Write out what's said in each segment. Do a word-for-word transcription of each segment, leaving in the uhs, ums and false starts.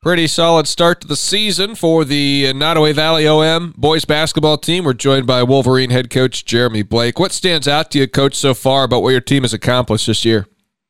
Pretty solid start to the season for the Nottoway Valley O M boys basketball team. We're joined by Wolverine head coach Jeremy Blake. What stands out to you, Coach, so far about what your team has accomplished this year?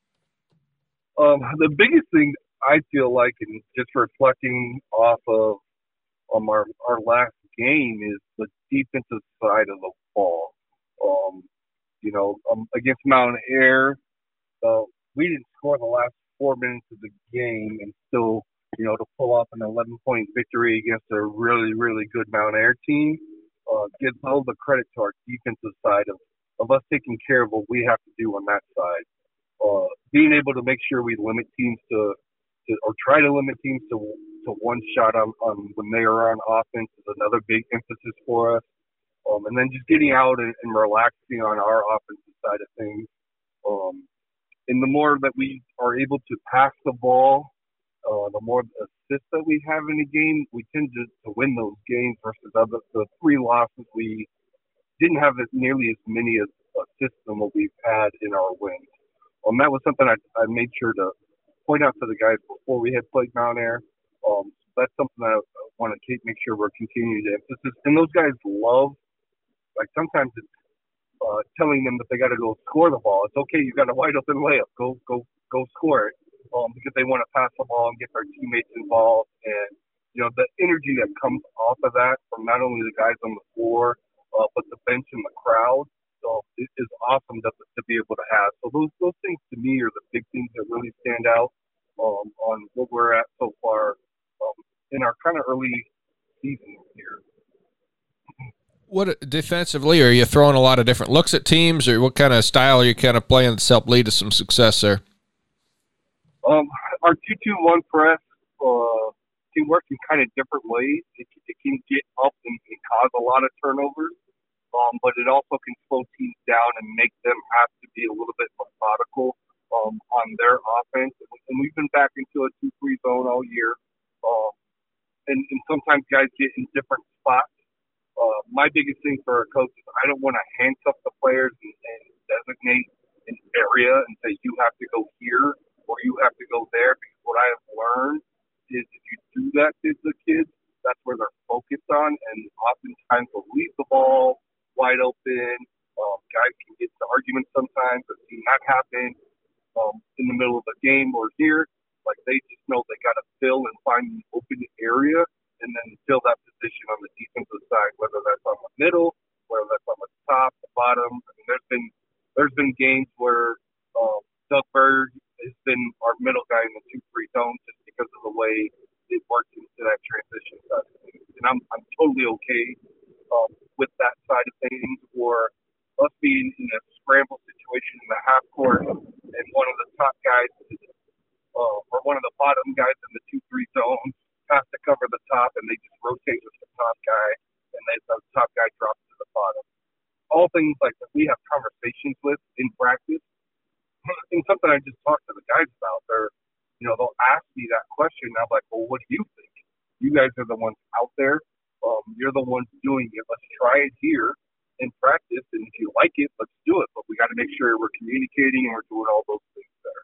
Um, the biggest thing I feel like, and just reflecting off of um, our, our last game, is the defensive side of the ball. Um, you know, um, against Mountain Air, uh, we didn't score the last four minutes of the game, and still, you know, to pull off an eleven-point victory against a really, really good Mount Air team uh, gives all the credit to our defensive side of, of us taking care of what we have to do on that side. Uh, being able to make sure we limit teams to, to or try to limit teams to to one shot on, on when they are on offense is another big emphasis for us. Um, and then just getting out and, and relaxing on our offensive side of things. Um, and the more that we are able to pass the ball, Uh, the more assists that we have in a game, we tend to, to win those games versus other, the three losses. We didn't have as nearly as many as assists than what we've had in our wins. Um, that was something I, I made sure to point out to the guys before we had played Mount Air. Um, that's something that I, I want to keep, make sure we're continuing to emphasis. And those guys love, like sometimes it's uh, telling them that they got to go score the ball. It's okay, you got a wide open layup, go go go score it. Um, because they want to pass the ball and get their teammates involved. And, you know, the energy that comes off of that from not only the guys on the floor, uh, but the bench and the crowd, so it is awesome to, to be able to have. So those those things to me are the big things that really stand out um, on what we're at so far um, in our kind of early season here. What defensively, are you throwing a lot of different looks at teams, or what kind of style are you kind of playing that's helped lead to some success there? Um, our two two one press uh, can work in kind of different ways. It, it can get up and, and cause a lot of turnovers, um, but it also can slow teams down and make them have to be a little bit methodical um, on their offense. And we've been back into a two three zone all year, um, and, and sometimes guys get in different spots. Uh, my biggest thing for a coach is I don't want to handcuff the players and, and designate an area and say you have to go here or you have to go there, because what I have learned is if you do that to the kids, that's where they're focused on, and oftentimes they'll leave the ball wide open. Um, guys can get into arguments sometimes. I've seen that happen um, in the middle of a game or here. Like they just know they got to fill and find an open area and then fill that position on the defensive side, whether that's on the middle, whether that's on the top, the bottom. I mean, there's been there's been games where um, Doug Berg has been our middle guy in the two three zone just because of the way it works into that transition side of things. And I'm I'm totally okay um, with that side of things, or us being in a scramble situation in the half court and one of the top guys uh, or one of the bottom guys in the two three zone has to cover the top, and they just rotate with the top guy, and they, the top guy drops to the bottom. All things like that we have conversations with in practice. And something I just talked to the guys about, they're, you know, they'll ask me that question, and I'm like, well, what do you think? You guys are the ones out there. Um, you're the ones doing it. Let's try it here in practice, and if you like it, let's do it. But we got to make sure we're communicating and we're doing all those things there.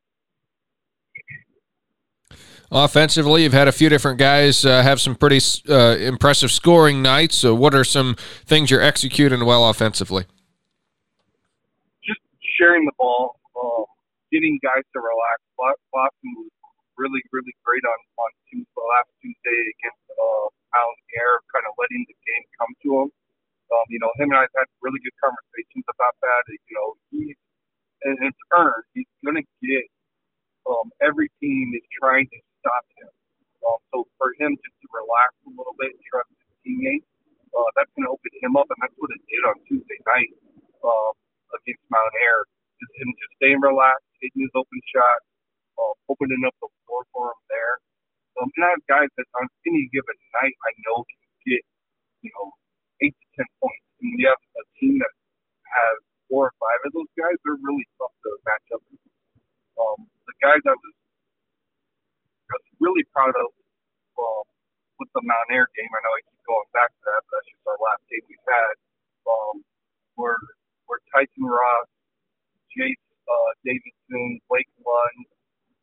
Offensively, you've had a few different guys uh, have some pretty uh, impressive scoring nights. So what are some things you're executing well offensively? Just sharing the ball. Um, getting guys to relax. Boston was really, really great on, on Tuesday, last Tuesday against uh, Mountain Air, kind of letting the game come to him. Um, you know, him and I have had really good conversations about that. You know, he's, and it's earned. He's going to get, um, every team is trying to stop him. Um, so for him just to relax a little bit and trust his teammates, uh, that's going to open him up, and that's what it did on Tuesday night um, against Mountain Air. Just him just staying relaxed, hitting his open shot, uh, opening up the floor for him there. Um, and I have guys that on any given night I know can get, you know, eight to ten points. And we have a team that has four or five of those guys. They're really tough to match up with. Um, the guys I was, I was really proud of um, with the Mount Air game. I know I keep going back to that, but that's just our last game we've had. Um, were, were Tyson Ross, Chase uh, Davidson, Blake Lund,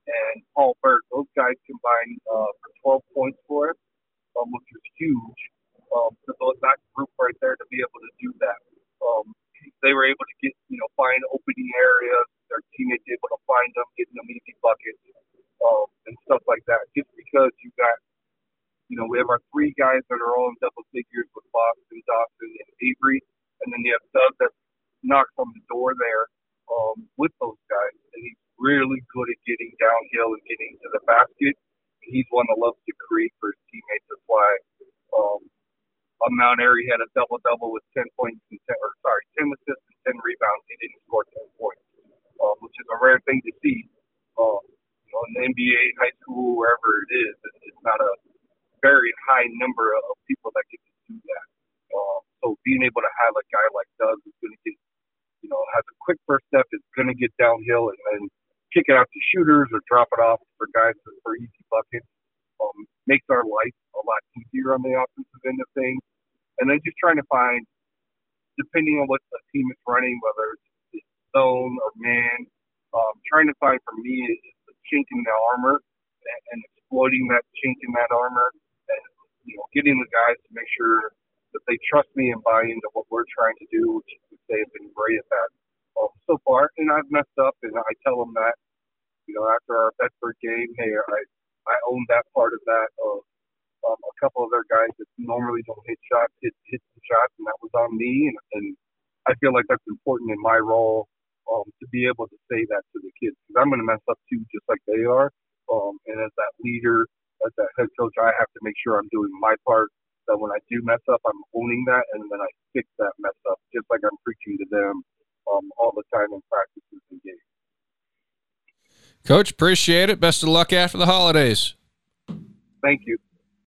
and Paul Burke. Those guys combined uh, for twelve points for us, um, which was huge. Um, so those, that group right there to be able to do that. Um, they were able to get, you know, find opening areas. Their teammates able to find them, getting them easy buckets, um, and stuff like that. Just because you got, you know, we have our three guys that are all in double figures with Boston, Dawson, and Avery, and then you have Doug that knocks on the door there um, with those guys, and he's really good at getting downhill and getting to the basket. He's one that loves to create for his teammates. That's why um, on Mount Airy had a double-double with ten points and ten, or sorry, ten assists and ten rebounds. He didn't score ten points, um, which is a rare thing to see. Um, you know, in the N B A, high school, wherever it is, it's not a very high number of people that get to do that. Um, so being able to have a guy like Doug who's going to get, you know, has a quick first step, is going to get downhill and then kick it out to shooters or drop it off for guys for easy buckets, um, makes our life a lot easier on the offensive end of things. And then just trying to find, depending on what the team is running, whether it's zone or man, um, trying to find for me is the chink in the armor and, and exploiting that chink in that armor, and you know, getting the guys to make sure that they trust me and buy into what we're trying to do, which they have been great at that um, so far. And I've messed up, and I tell them that, you know, after our Bedford game, hey, I I own that part of that. Of um, a couple of their guys that normally don't hit shots, hit hit some shots, and that was on me. And, and I feel like that's important in my role um, to be able to say that to the kids, because I'm going to mess up too, just like they are. Um, and as that leader, as that head coach, I have to make sure I'm doing my part. That when I do mess up, I'm owning that, and then I fix that mess up, just like I'm preaching to them um, all the time in practices and games. Coach, appreciate it. Best of luck after the holidays. Thank you.